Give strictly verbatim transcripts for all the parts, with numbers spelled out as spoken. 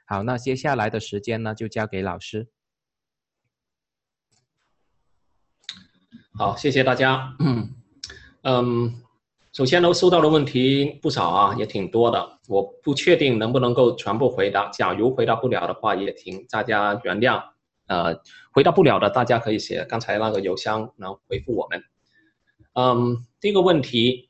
好，那接下来的时间呢，就交给老师。 好，谢谢大家。嗯，首先呢，收到的问题不少啊，也挺多的。我不确定能不能够全部回答，假如回答不了的话，也请大家原谅。呃，回答不了的，大家可以写刚才那个邮箱，然后回复我们。嗯，第一个问题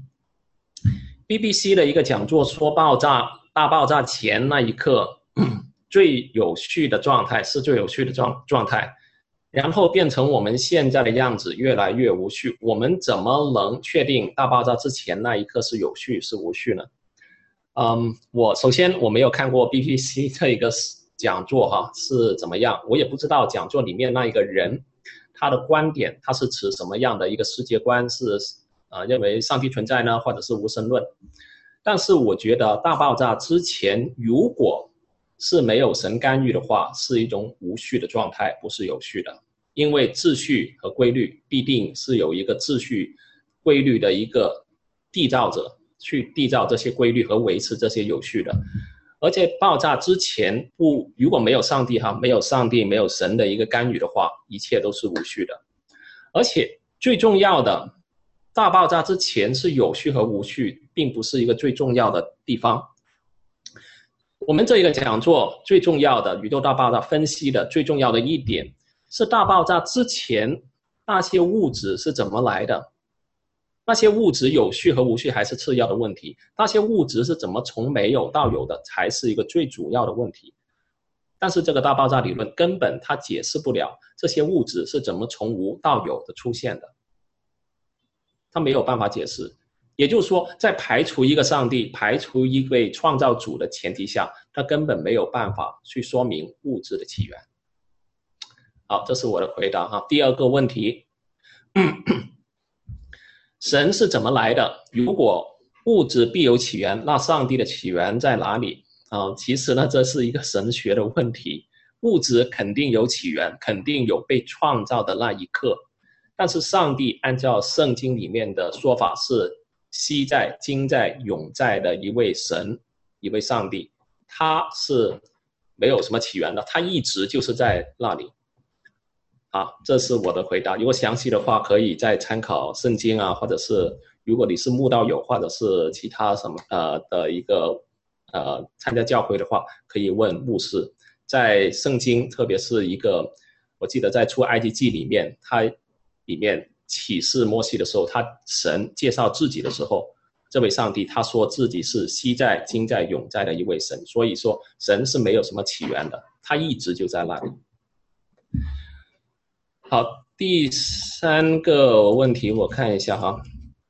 ，B B C 的一个讲座说，爆炸大爆炸前那一刻最有序的状态是最有序的状状态。然后变成我们现在的样子，越来越无序。我们怎么能确定大爆炸之前那一刻是有序是无序呢？嗯，我首先我没有看过 B B C 这一个讲座哈是怎么样，我也不知道讲座里面那一个人他的观点他是持什么样的一个世界观，是呃认为上帝存在呢，或者是无神论。但是我觉得大爆炸之前如果是没有神干预的话，是一种无序的状态，不是有序的。因为秩序和规律必定是有一个秩序规律的一个缔造者去缔造这些规律和维持这些有序的。而且爆炸之前不如果没有上帝哈，没有上帝没有神的一个干预的话，一切都是无序的。而且最重要的，大爆炸之前是有序和无序并不是一个最重要的地方。我们这一个讲座最重要的宇宙大爆炸分析的最重要的一点是大爆炸之前那些物质是怎么来的，那些物质有序和无序还是次要的问题，那些物质是怎么从没有到有的才是一个最主要的问题。但是这个大爆炸理论根本它解释不了这些物质是怎么从无到有的出现的，它没有办法解释。也就是说，在排除一个上帝、排除一位创造主的前提下，它根本没有办法去说明物质的起源。好，这是我的回答哈。第二个问题，神是怎么来的？如果物质必有起源，那上帝的起源在哪里？啊，其实呢，这是一个神学的问题。物质肯定有起源，肯定有被创造的那一刻，但是上帝按照圣经里面的说法是昔在、今在、永在的一位神，一位上帝，他是没有什么起源的，他一直就是在那里。好，这是我的回答。如果详细的话，可以再参考圣经啊，或者是如果你是慕道友，或者是其他什么呃的一个呃参加教会的话，可以问牧师。在圣经，特别是一个，我记得在出埃及记里面，他里面启示摩西的时候，他神介绍自己的时候，这位上帝他说自己是昔在、今在、永在的一位神，所以说神是没有什么起源的，他一直就在那里。好，第三个问题我看一下哈，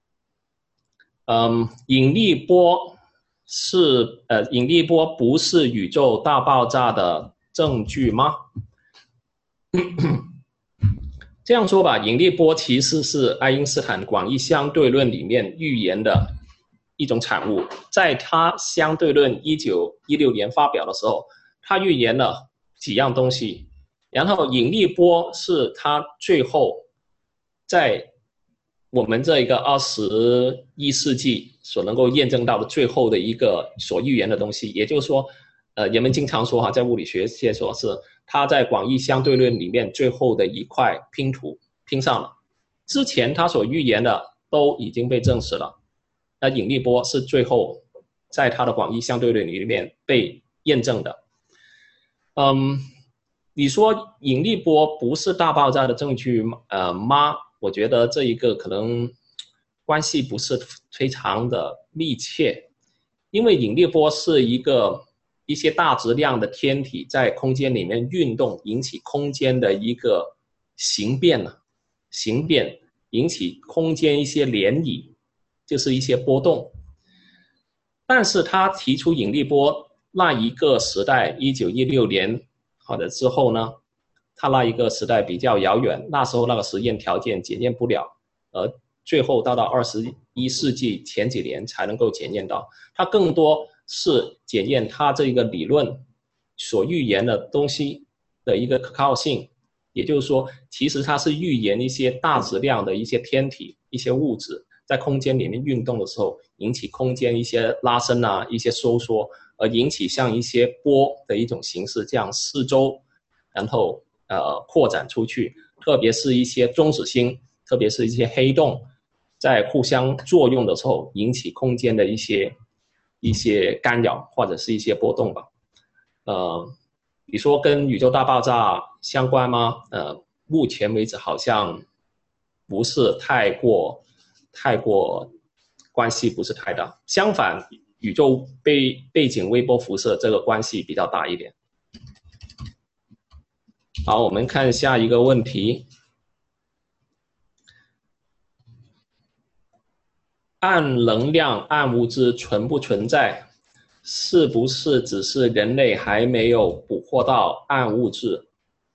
嗯，引力波是呃，引力波不是宇宙大爆炸的证据吗？这样说吧，引力波其实是爱因斯坦广义相对论里面预言的一种产物。在他相对论一九一六年发表的时候，他预言了几样东西。然后引力波是他最后在我们这一个二十一世纪所能够验证到的最后的一个所预言的东西。也就是说，呃，人们经常说哈，在物理学界说是他在广义相对论里面最后的一块拼图拼上了，之前他所预言的都已经被证实了。那引力波是最后在他的广义相对论里面被验证的。嗯。你说引力波不是大爆炸的证据呃吗？我觉得这一个可能关系不是非常的密切，因为引力波是一个一些大质量的天体在空间里面运动，引起空间的一个形变呢，形变引起空间一些涟漪，就是一些波动。但是他提出引力波那一个时代，一九一六年。好的，之后呢，他那一个时代比较遥远，那时候那个实验条件检验不了，而最后到到二十一世纪前几年才能够检验到，它更多是检验它这个理论所预言的东西的一个可靠性。也就是说，其实它是预言一些大质量的一些天体、一些物质在空间里面运动的时候，引起空间一些拉伸啊、一些收缩， 而引起像一些波的一种形式，这样四周，然后呃扩展出去，特别是一些中子星，特别是一些黑洞，在互相作用的时候，引起空间的一些一些干扰或者是一些波动吧。呃，你说跟宇宙大爆炸相关吗？呃，目前为止好像不是太过太过关系不是太大，相反，宇宙背背景微波辐射这个关系比较大一点。好，我们看下一个问题。暗能量、暗物质存不存在？是不是只是人类还没有捕获到暗物质？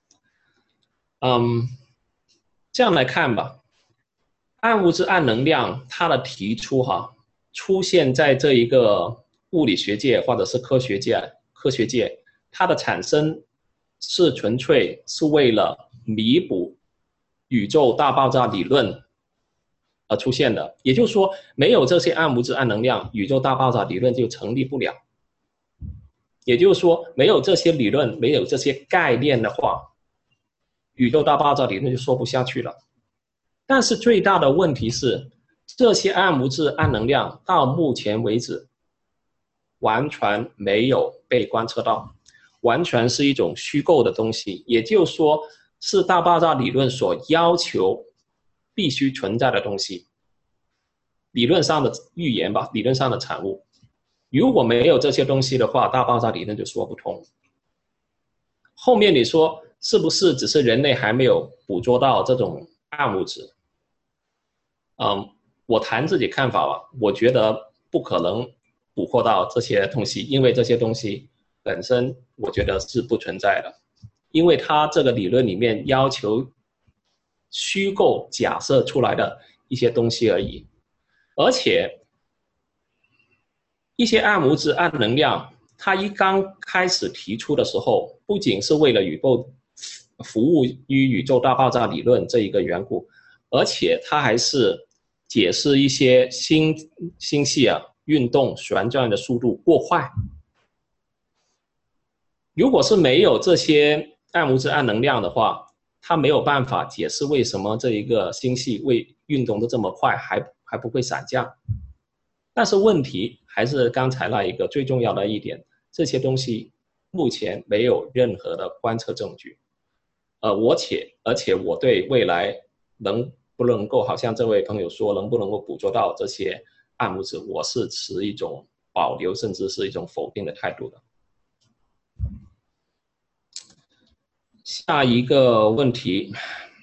嗯，这样来看吧，暗物质、暗能量它的提出哈，出现在这一个物理学界或者是科学界，科学界它的产生是纯粹是为了弥补宇宙大爆炸理论而出现的，也就是说，没有这些暗物质、暗能量，宇宙大爆炸理论就成立不了。也就是说，没有这些理论，没有这些概念的话，宇宙大爆炸理论就说不下去了。但是最大的问题是，这些暗物质、暗能量到目前为止完全没有被观测到，完全是一种虚构的东西，也就是说，是大爆炸理论所要求必须存在的东西，理论上的预言吧，理论上的产物。如果没有这些东西的话，大爆炸理论就说不通。后面你说是不是只是人类还没有捕捉到这种暗物质？嗯，我谈自己看法吧，我觉得不可能捕获到这些东西，因为这些东西本身我觉得是不存在的，因为它这个理论里面要求虚构假设出来的一些东西而已，而且一些暗物质、暗能量，它一刚开始提出的时候，不仅是为了宇宙服务于宇宙大爆炸理论这一个缘故，而且它还是解释一些星星系啊运动旋转的速度过快。如果是没有这些暗物质、暗能量的话，它没有办法解释为什么这一个星系为运动的这么快，还还不会闪降。但是问题还是刚才那一个最重要的一点，这些东西目前没有任何的观测证据。呃，我且而且我对未来能不能够，好像这位朋友说，能不能够捕捉到这些暗物质，我是持一种保留甚至是一种否定的态度的。下一个问题，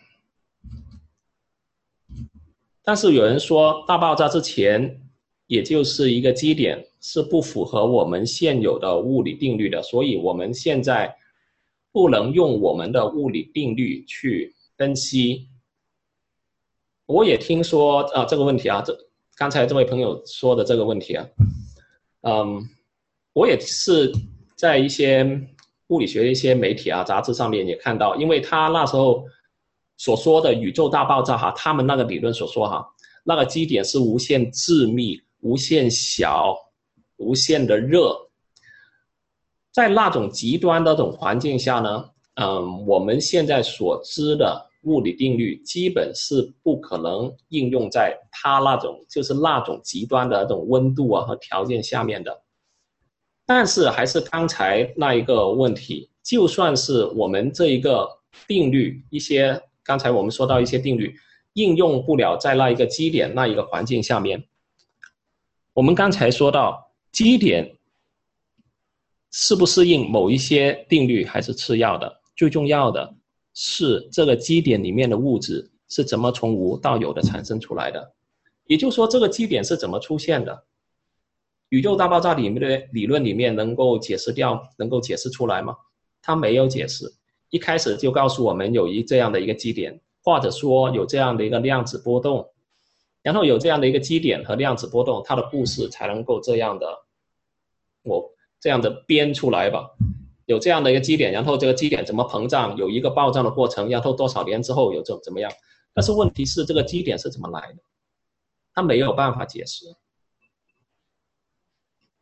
但是有人说大爆炸之前也就是一个基点，是不符合我们现有的物理定律的，所以我们现在不能用我们的物理定律去分析。我也听说啊这个问题啊，这刚才这位朋友说的这个问题啊，嗯，我也是在一些物理学的一些媒体啊杂志上面也看到，因为他那时候所说的宇宙大爆炸哈，他们那个理论所说哈，那个基点是无限致密、无限小、无限的热，在那种极端的那种环境下呢，嗯，我们现在所知的物理定律基本是不可能应用在它那种就是那种极端的那种温度啊和条件下面的。但是还是刚才那一个问题，就算是我们这一个定律，一些刚才我们说到一些定律应用不了在那一个基点那一个环境下面，我们刚才说到基点适不适应某一些定律还是次要的，最重要的是这个基点里面的物质是怎么从无到有的产生出来的，也就是说这个基点是怎么出现的。宇宙大爆炸里面的理论里面能够解释掉，能够解释出来吗？它没有解释，一开始就告诉我们有一这样的一个基点，或者说有这样的一个量子波动，然后有这样的一个基点和量子波动，它的故事才能够这样的，我这样的编出来吧。有这样的一个基点，然后这个基点怎么膨胀，有一个爆炸的过程，然后多少年之后有这怎么样？但是问题是这个基点是怎么来的？它没有办法解释。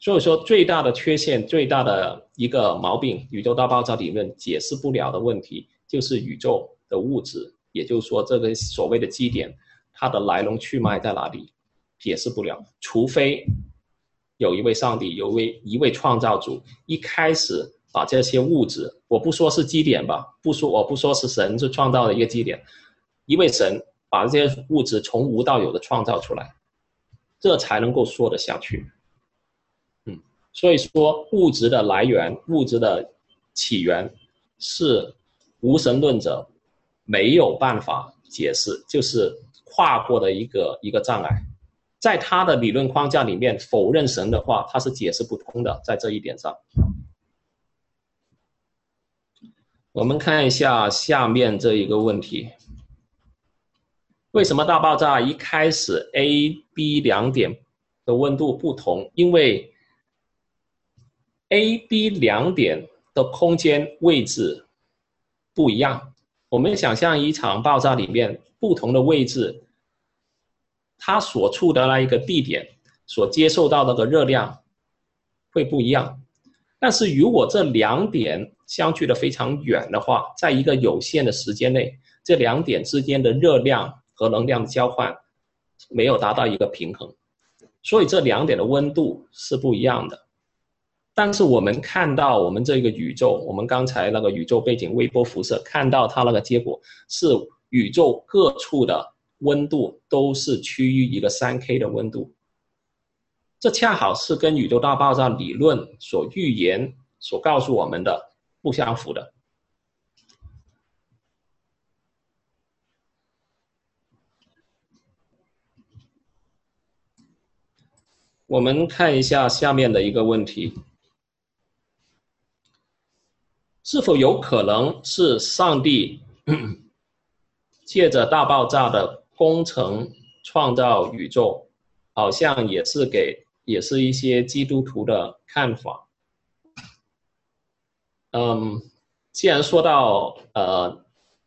所以说最大的缺陷，最大的一个毛病，宇宙大爆炸理论解释不了的问题，就是宇宙的物质，也就是说这个所谓的基点，它的来龙去脉在哪里，解释不了，除非有一位上帝，有一位一位创造主，一开始把这些物质，我不说是基点吧，不说我不说是神是创造的一个基点，一位神把这些物质从无到有的创造出来，这才能够说得下去。嗯，所以说物质的来源，物质的起源是无神论者没有办法解释，就是跨过的一个一个障碍。在他的理论框架里面，否认神的话，他是解释不通的，在这一点上。我们看一下下面这一个问题。为什么大爆炸一开始 A、B 两点的温度不同？因为 A、B 两点的空间位置不一样。我们想象一场爆炸里面不同的位置，它所处的那一个地点所接受到的热量会不一样。但是如果这两点相距的非常远的话，在一个有限的时间内，这两点之间的热量和能量的交换没有达到一个平衡，所以这两点的温度是不一样的。但是我们看到我们这个宇宙，我们刚才那个宇宙背景微波辐射看到它那个结果是宇宙各处的温度都是趋于一个 三 K 的温度，这恰好是跟宇宙大爆炸理论所预言所告诉我们的不相符的。我们看一下下面的一个问题，是否有可能是上帝借着大爆炸的工程创造宇宙，好像也是给也是一些基督徒的看法。嗯，既然说到呃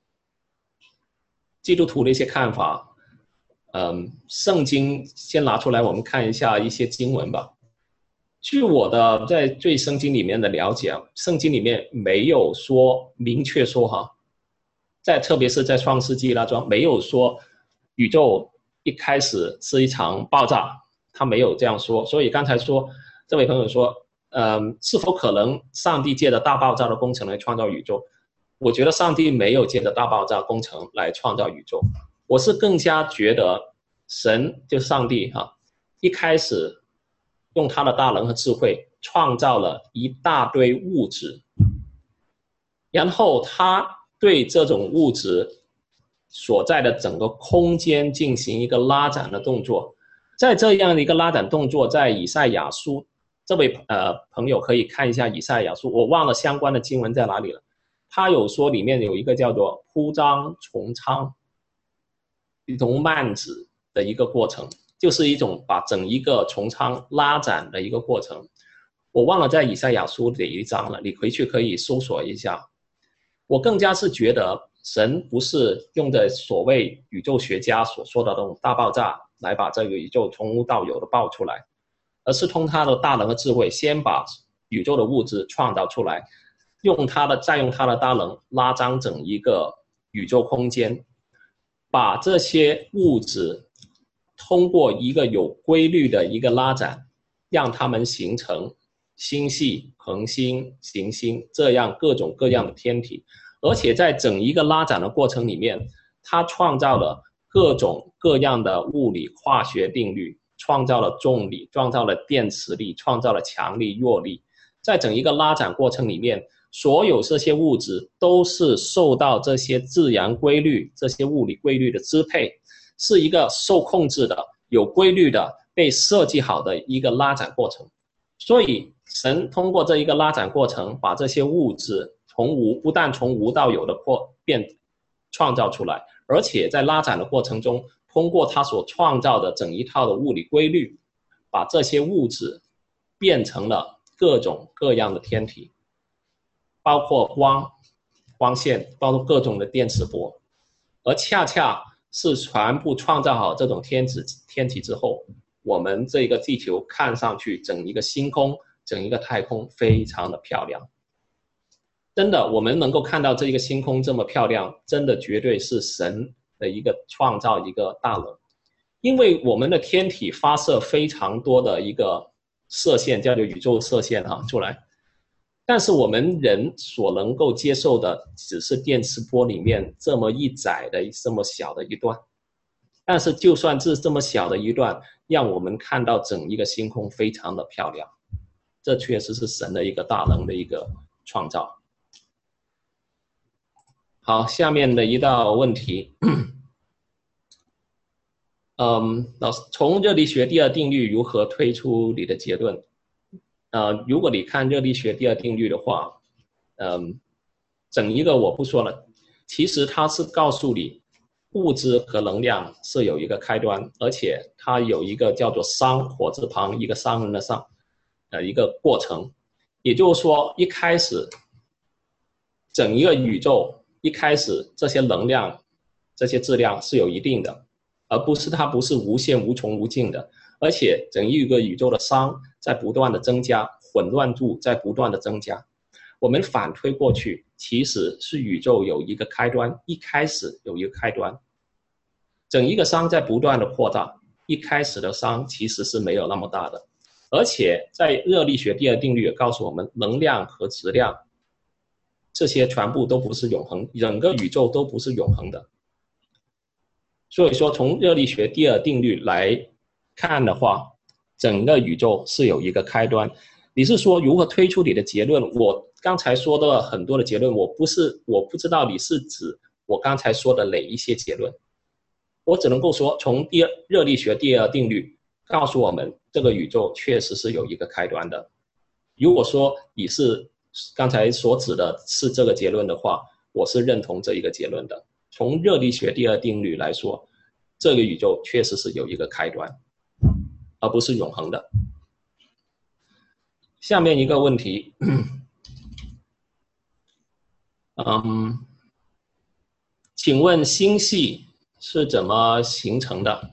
基督徒的一些看法，嗯，圣经先拿出来，我们看一下一些经文吧。据我的在对圣经里面的了解，圣经里面没有说明确说哈，在特别是在创世纪那中没有说宇宙一开始是一场爆炸，他没有这样说。所以刚才说这位朋友说，嗯，是否可能上帝借着大爆炸的工程来创造宇宙？我觉得上帝没有借着大爆炸工程来创造宇宙，我是更加觉得神就是上帝哈，一开始用他的大能和智慧创造了一大堆物质，然后他对这种物质所在的整个空间进行一个拉展的动作。在这样的一个拉展动作，在以赛亚书，这位呃朋友可以看一下以赛亚书，我忘了相关的经文在哪里了。他有说里面有一个叫做铺张重仓容慢子的一个过程，就是一种把整一个重仓拉展的一个过程。我忘了在以赛亚书哪一章了，你回去可以搜索一下。我更加是觉得神不是用的所谓宇宙学家所说的那种大爆炸来把这个宇宙从无到有的爆出来，而是通他的大能和智慧先把宇宙的物质创造出来，用他的再用他的大能拉张整一个宇宙空间，把这些物质通过一个有规律的一个拉展，让它们形成星系、恒星、行星这样各种各样的天体。而且在整一个拉展的过程里面，它创造了各种各样的物理化学定律，创造了重力，创造了电磁力，创造了强力、弱力。在整一个拉展过程里面，所有这些物质都是受到这些自然规律、这些物理规律的支配，是一个受控制的、有规律的、被设计好的一个拉展过程。所以神通过这一个拉展过程，把这些物质从无不但从无到有的过变创造出来，而且在拉展的过程中，通过他所创造的整一套的物理规律，把这些物质变成了各种各样的天体，包括光、光线，包括各种的电磁波。而恰恰是全部创造好这种天子天体之后， 我们这个地球看上去整一个星空，整一个太空非常的漂亮。真的，我们能够看到这一个星空这么漂亮，真的绝对是神的一个创造，一个大能。因为我们的天体发射非常多的一个射线，叫做宇宙射线啊出来，但是我们人所能够接受的只是电磁波里面这么一窄的这么小的一段。但是就算是这么小的一段，让我们看到整一个星空非常的漂亮，这确实是神的一个大能的一个创造。好，下面的一道问题，嗯，老师，从热力学第二定律如何推出你的结论？呃，如果你看热力学第二定律的话，嗯，整一个我不说了，其实它是告诉你物质和能量是有一个开端，而且它有一个叫做熵，火字旁一个商人的商，呃，一个过程。也就是说，一开始整一个宇宙一开始这些能量、这些质量是有一定的，而不是它不是无限、无穷、无尽的。而且整一个宇宙的熵在不断的增加，混乱度在不断的增加。我们反推过去，其实是宇宙有一个开端，一开始有一个开端，整一个熵在不断的扩大，一开始的熵其实是没有那么大的。而且在热力学第二定律也告诉我们，能量和质量这些全部都不是永恒，整个宇宙都不是永恒的。所以说从热力学第二定律来看的话，整个宇宙是有一个开端。你是说如何推出你的结论？我刚才说的很多的结论，我不是我不知道你是指我刚才说的哪一些结论，我只能够说从第二热力学第二定律告诉我们，这个宇宙确实是有一个开端的。如果说你是刚才所指的是这个结论的话，我是认同这一个结论的。从热力学第二定律来说，这个宇宙确实是有一个开端，而不是永恒的。下面一个问题，嗯，请问星系是怎么形成的？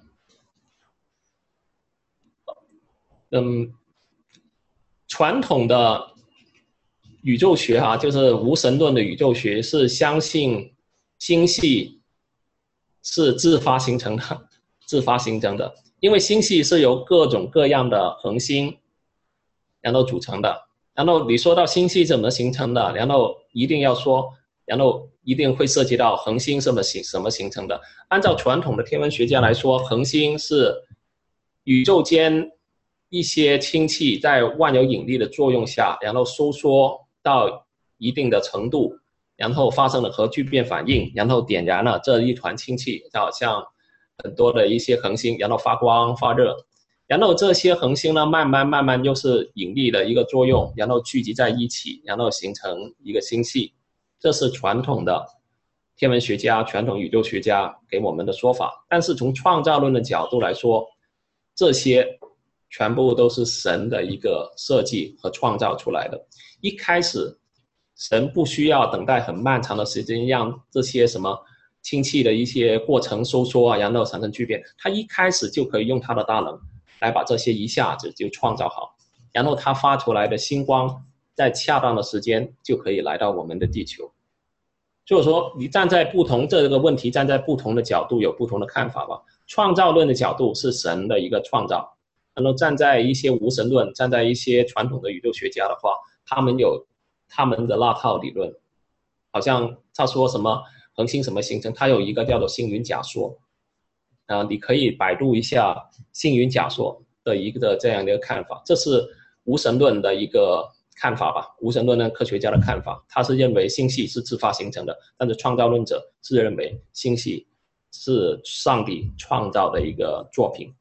嗯，传统的宇宙学哈、啊，就是无神论的宇宙学是相信星系是自发形成的，自发形成的，因为星系是由各种各样的恒星然后组成的。然后你说到星系怎么形成的，然后一定要说，然后一定会涉及到恒星是怎么形什么形成的。按照传统的天文学家来说，恒星是宇宙间一些氢气在万有引力的作用下，然后收缩到一定的程度，然后发生了核聚变反应，然后点燃了这一团氢气，就好像很多的一些恒星，然后发光发热。然后这些恒星呢，慢慢慢慢又是引力的一个作用，然后聚集在一起，然后形成一个星系。这是传统的天文学家、传统宇宙学家给我们的说法。但是从创造论的角度来说，这些全部都是神的一个设计和创造出来的。一开始，神不需要等待很漫长的时间，让这些什么氢气的一些过程收缩啊，然后产生聚变，他一开始就可以用他的大能来把这些一下子就创造好，然后它发出来的星光在恰当的时间就可以来到我们的地球。所以说你站在不同这个问题站在不同的角度有不同的看法吧。创造论的角度是神的一个创造，然后站在一些无神论，站在一些传统的宇宙学家的话，他们有他们的那套理论，好像他说什么恒星什么形成，他有一个叫做星云假说。呃，你可以百度一下星云假说的一个这样的一个看法，这是无神论的一个看法吧，无神论的科学家的看法，他是认为星系是自发形成的，但是创造论者是认为星系是上帝创造的一个作品。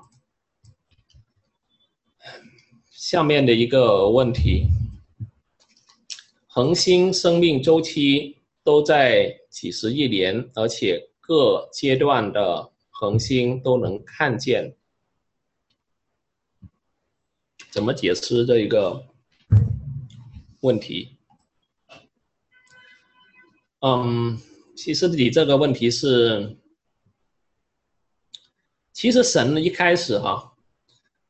下面的一个问题，恒星生命周期都在几十亿年，而且各阶段的恒星都能看见，怎么解释这一个问题？嗯，其实你这个问题是，其实神一开始哈、啊，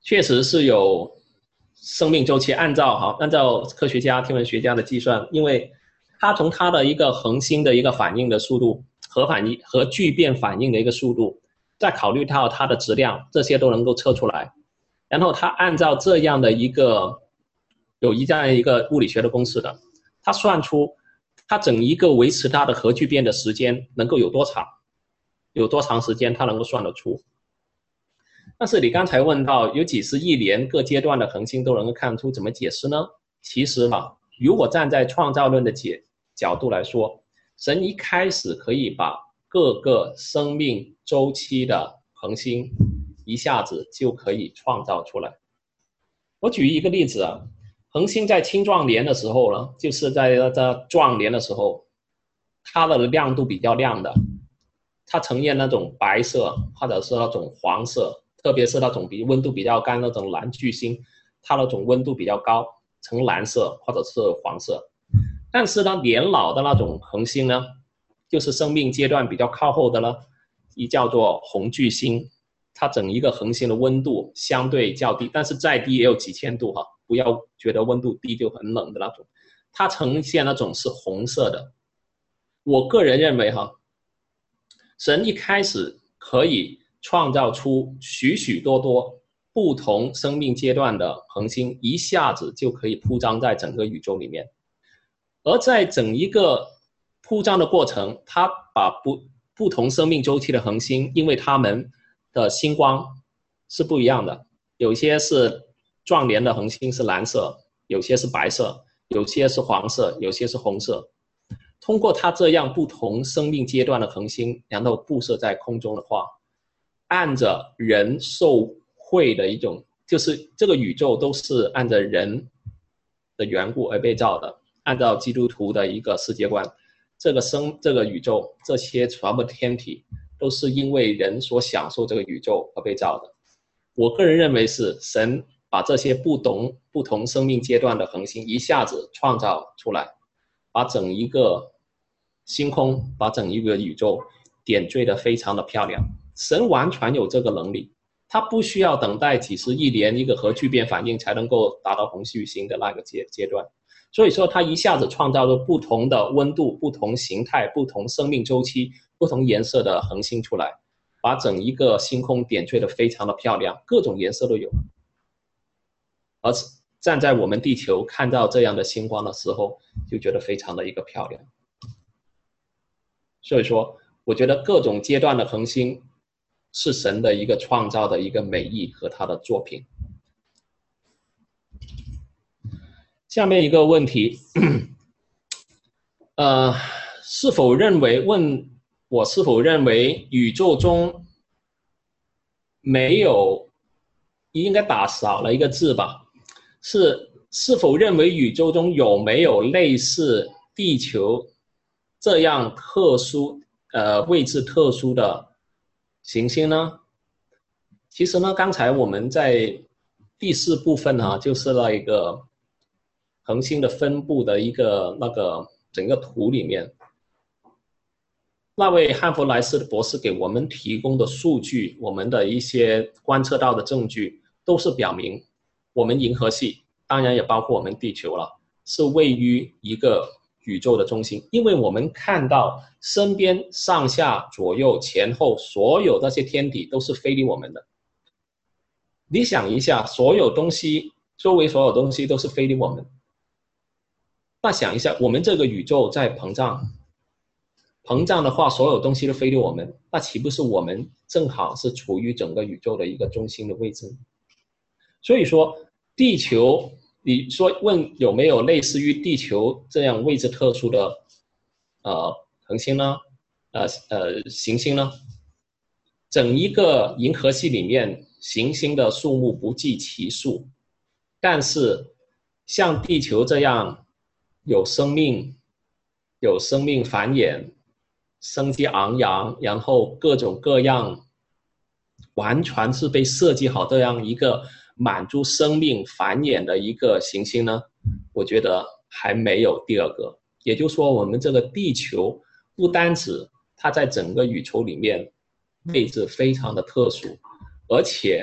确实是有生命周期，按照哈，按照科学家、天文学家的计算，因为它从它的一个恒星的一个反应的速度、核反应、核聚变反应的一个速度，再考虑到它的质量，这些都能够测出来。然后它按照这样的一个有一这样一个物理学的公式的，它算出它整一个维持它的核聚变的时间能够有多长，有多长时间它能够算得出。但是你刚才问到有几十亿年各阶段的恒星都能够看出，怎么解释呢？其实嘛，如果站在创造论的解角度来说，神一开始可以把各个生命周期的恒星一下子就可以创造出来。我举一个例子啊，恒星在青壮年的时候呢，就是在这壮年的时候，它的亮度比较亮的，它呈现那种白色或者是那种黄色，特别是那种比温度比较高那种蓝巨星，它那种温度比较高，呈蓝色或者是黄色。但是呢，年老的那种恒星呢，就是生命阶段比较靠后的呢，一叫做红巨星，它整一个恒星的温度相对较低，但是再低也有几千度哈，不要觉得温度低就很冷的那种，它呈现那种是红色的。我个人认为哈，神一开始可以创造出许许多多不同生命阶段的恒星，一下子就可以铺张在整个宇宙里面。而在整一个铺张的过程，它把不不同生命周期的恒星，因为它们的星光是不一样的，有些是壮年的恒星是蓝色，有些是白色，有些是黄色，有些是红色。通过它这样不同生命阶段的恒星，然后布设在空中的话，按着人受惠的一种，就是这个宇宙都是按着人的缘故而被造的，按照基督徒的一个世界观，这个生这个宇宙这些全部天体都是因为人所享受这个宇宙而被造的。我个人认为是神把这些不同不同生命阶段的恒星一下子创造出来，把整一个星空，把整一个宇宙点缀得非常的漂亮。神完全有这个能力，他不需要等待几十亿年一个核聚变反应才能够达到红巨星的那个阶阶段。所以说他一下子创造了不同的温度、不同形态、不同生命周期、不同颜色的恒星出来，把整一个星空点缀得非常的漂亮，各种颜色都有。而站在我们地球看到这样的星光的时候，就觉得非常的一个漂亮。所以说我觉得各种阶段的恒星是神的一个创造的一个美意和他的作品。下面一个问题，呃，是否认为问我是否认为宇宙中没有，应该打少了一个字吧，是是否认为宇宙中有没有类似地球这样特殊呃位置特殊的行星呢？其实呢，刚才我们在第四部分啊，就是那一个恒星的分布的一个那个整个图里面，那位汉弗莱斯博士给我们提供的数据，我们的一些观测到的证据，都是表明我们银河系，当然也包括我们地球了，是位于一个宇宙的中心。因为我们看到身边上下左右前后所有那些天体都是非离我们的。你想一下，所有东西周围所有东西都是非离我们，那想一下，我们这个宇宙在膨胀，膨胀的话，所有东西都非离我们，那岂不是我们正好是处于整个宇宙的一个中心的位置？所以说，地球，你说问有没有类似于地球这样位置特殊的呃恒星呢？呃呃行星呢？整一个银河系里面行星的数目不计其数，但是像地球这样有生命、有生命繁衍、生机昂扬，然后各种各样，完全是被设计好这样一个满足生命繁衍的一个行星呢，我觉得还没有第二个。也就是说，我们这个地球不单指它在整个宇宙里面位置非常的特殊，而且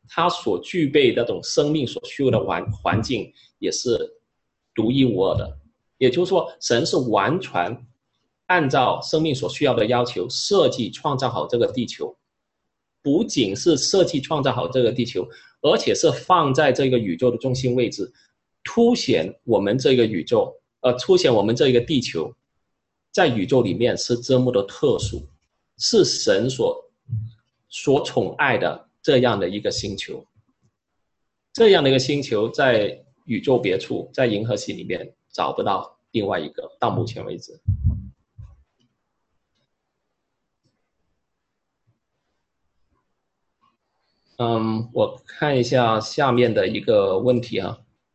它所具备的这种生命所需要的环环境也是独一无二的。也就是说，神是完全按照生命所需要的要求设计创造好这个地球，不仅是设计创造好这个地球，而且是放在这个宇宙的中心位置，凸显我们这个宇宙，呃，凸显我们这个地球在宇宙里面是这么的特殊，是神所所宠爱的这样的一个星球。这样的一个星球在宇宙别处，在银河系里面找不到另外一个，到目前为止。嗯，我看一下下面的一个问题啊，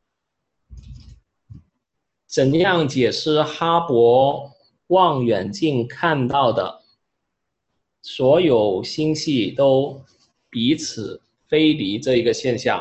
怎样解释哈勃望远镜看到的所有星系都彼此飞离这一个现象？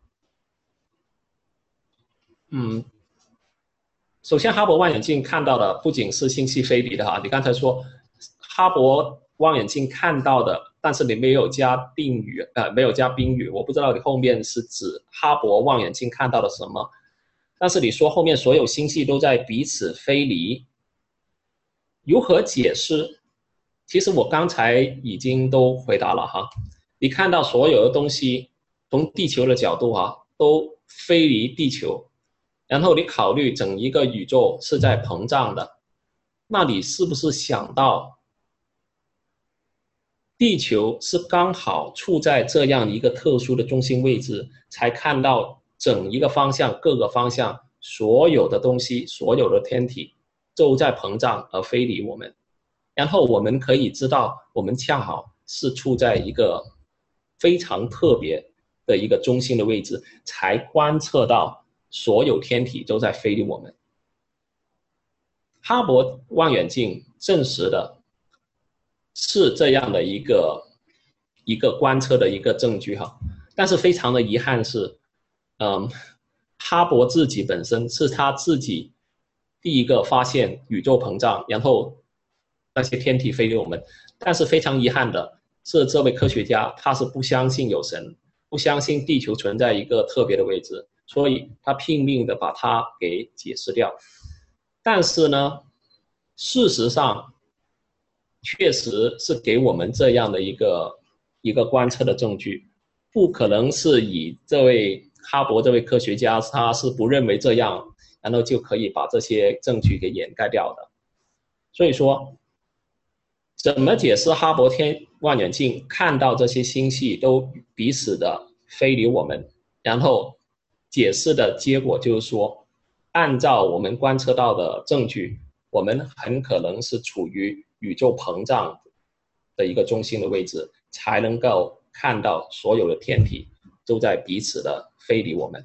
嗯，首先哈勃望远镜看到的不仅是星系飞离的哈，你刚才说哈勃望远镜看到的，但是你没有加定语，呃，没有加宾语，我不知道你后面是指哈勃望远镜看到了什么。但是你说后面所有星系都在彼此飞离，如何解释？其实我刚才已经都回答了哈。你看到所有的东西从地球的角度哈，都飞离地球，然后你考虑整一个宇宙是在膨胀的，那你是不是想到地球是刚好处在这样一个特殊的中心位置，才看到整一个方向各个方向所有的东西所有的天体都在膨胀而飞离我们，然后我们可以知道我们恰好是处在一个非常特别的一个中心的位置，才观测到所有天体都在飞离我们。哈勃望远镜证实的是这样的一个一个观测的一个证据哈，但是非常的遗憾是，嗯，哈勃自己本身是他自己第一个发现宇宙膨胀，然后那些天体飞离我们，但是非常遗憾的是，这位科学家他是不相信有神，不相信地球存在一个特别的位置，所以他拼命的把它给解释掉。但是呢，事实上确实是给我们这样的一个一个观测的证据，不可能是以这位哈勃这位科学家他是不认为这样，然后就可以把这些证据给掩盖掉的。所以说，怎么解释哈勃天望远镜看到这些星系都彼此的飞离我们，然后解释的结果就是说，按照我们观测到的证据，我们很可能是处于宇宙膨胀的一个中心的位置，才能够看到所有的天体都在彼此的飞离我们。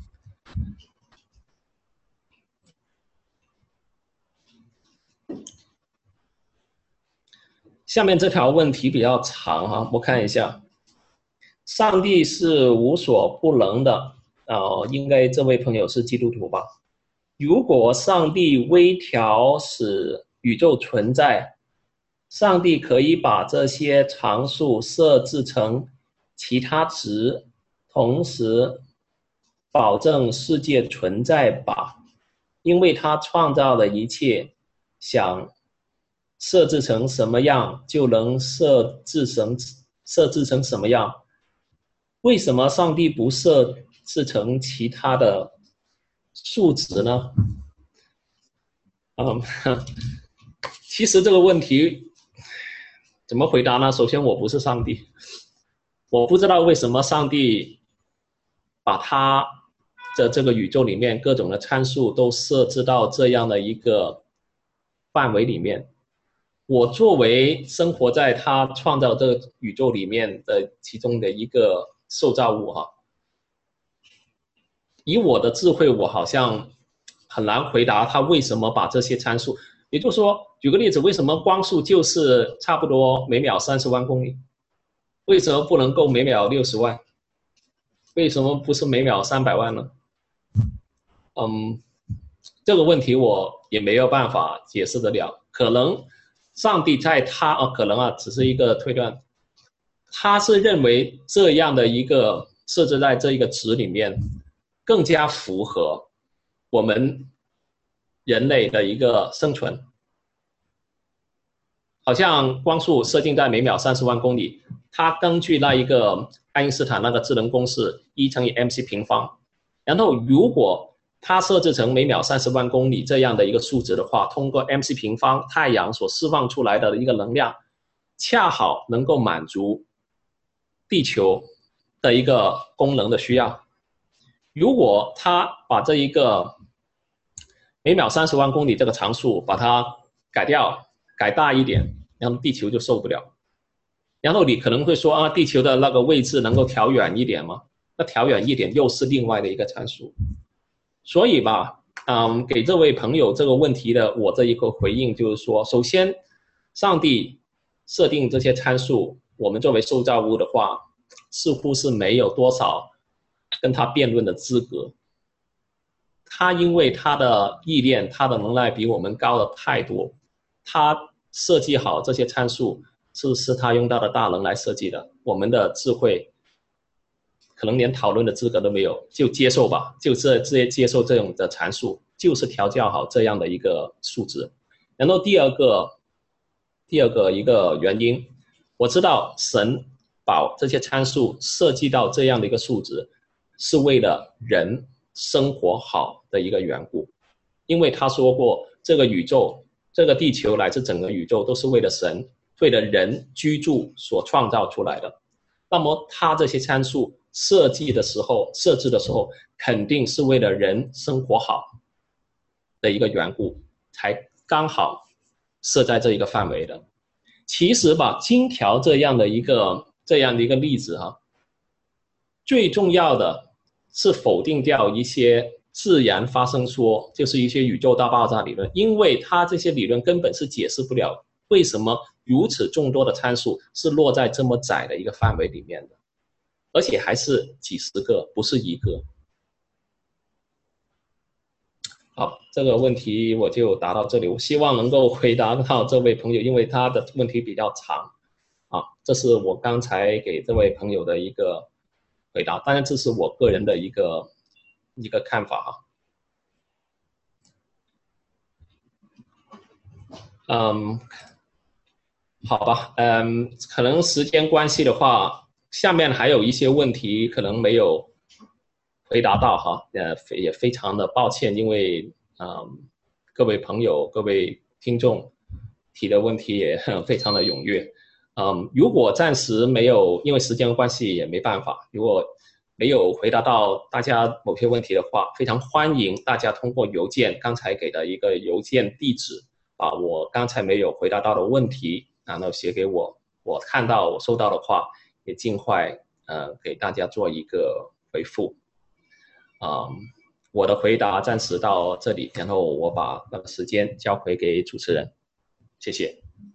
下面这条问题比较长哈，我看一下。上帝是无所不能的，呃，应该这位朋友是基督徒吧？如果上帝微调使宇宙存在，上帝可以把这些常数设置成其他值，同时保证世界存在吧？因为他创造了一切，想设置成什么样就能设置成设置成什么样。为什么上帝不设置成其他的数值呢？嗯，其实这个问题怎么回答呢？首先，我不是上帝，我不知道为什么上帝把他的这个宇宙里面各种的参数都设置到这样的一个范围里面。我作为生活在他创造这个宇宙里面的其中的一个受造物哈，以我的智慧，我好像很难回答他为什么把这些参数，也就是说，举个例子，为什么光速就是差不多每秒三十万公里，为什么不能够每秒六十万？为什么不是每秒三百万呢？嗯，这个问题我也没有办法解释得了，可能上帝在他啊，可能啊，只是一个推断，他是认为这样的一个设置在这一个值里面，更加符合我们人类的一个生存。好像光速设定在每秒三十万公里，它根据那一个爱因斯坦那个智能公式一乘以 mc 平方，然后如果它设置成每秒三十万公里这样的一个数值的话，通过 mc 平方太阳所释放出来的一个能量，恰好能够满足地球的一个功能的需要。如果它把这一个每秒三十万公里这个常数把它改掉，改大一点，然后地球就受不了。然后你可能会说啊，地球的那个位置能够调远一点吗？那调远一点又是另外的一个参数。所以吧，嗯，给这位朋友这个问题的我这一个回应就是说，首先，上帝设定这些参数，我们作为受造物的话，似乎是没有多少跟他辩论的资格。他因为他的意念，他的能耐比我们高的太多，他设计好这些参数是是他用他的大能来设计的，我们的智慧可能连讨论的资格都没有，就接受吧，就这直接接受这种的参数，就是调教好这样的一个数值。然后第二个，第二个一个原因，我知道神把这些参数设计到这样的一个数值，是为了人生活好的一个缘故，因为他说过，这个宇宙、这个地球乃至整个宇宙都是为了神、为了人居住所创造出来的。那么他这些参数设计的时候、设置的时候，肯定是为了人生活好的一个缘故，才刚好设在这一个范围的。其实吧，金条这样的一个这样的一个例子哈、啊，最重要的是否定掉一些自然发生说，就是一些宇宙大爆炸理论，因为它这些理论根本是解释不了为什么如此众多的参数是落在这么窄的一个范围里面的，而且还是几十个，不是一个。好，这个问题我就答到这里，我希望能够回答到这位朋友，因为他的问题比较长啊，这是我刚才给这位朋友的一个回答，当然这是我个人的一个一个看法啊。嗯，好吧，嗯，可能时间关系的话，下面还有一些问题可能没有回答到哈，呃，也非常的抱歉，因为嗯，各位朋友、各位听众提的问题也非常的踊跃。嗯，如果暂时没有，因为时间关系也没办法，如果没有回答到大家某些问题的话，非常欢迎大家通过邮件刚才给的一个邮件地址，把我刚才没有回答到的问题，然后写给我，我看到我收到的话，也尽快呃给大家做一个回复。嗯，我的回答暂时到这里，然后我把那个时间交回给主持人，谢谢。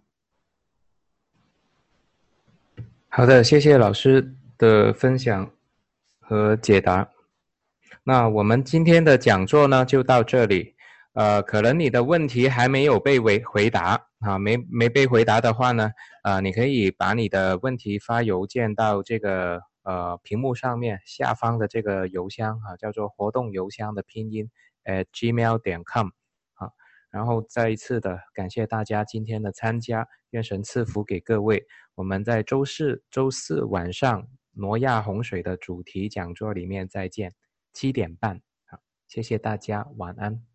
好的，谢谢老师的分享和解答。那我们今天的讲座呢就到这里。呃，可能你的问题还没有被回答啊，没没被回答的话呢，呃，你可以把你的问题发邮件到这个呃屏幕上面下方的这个邮箱啊，叫做活动邮箱的拼音 at gmail 点 com 啊。然后再一次的感谢大家今天的参加，愿神赐福给各位。我们在周四周四晚上挪亚洪水的主题讲座里面再见，七点半。好，谢谢大家，晚安。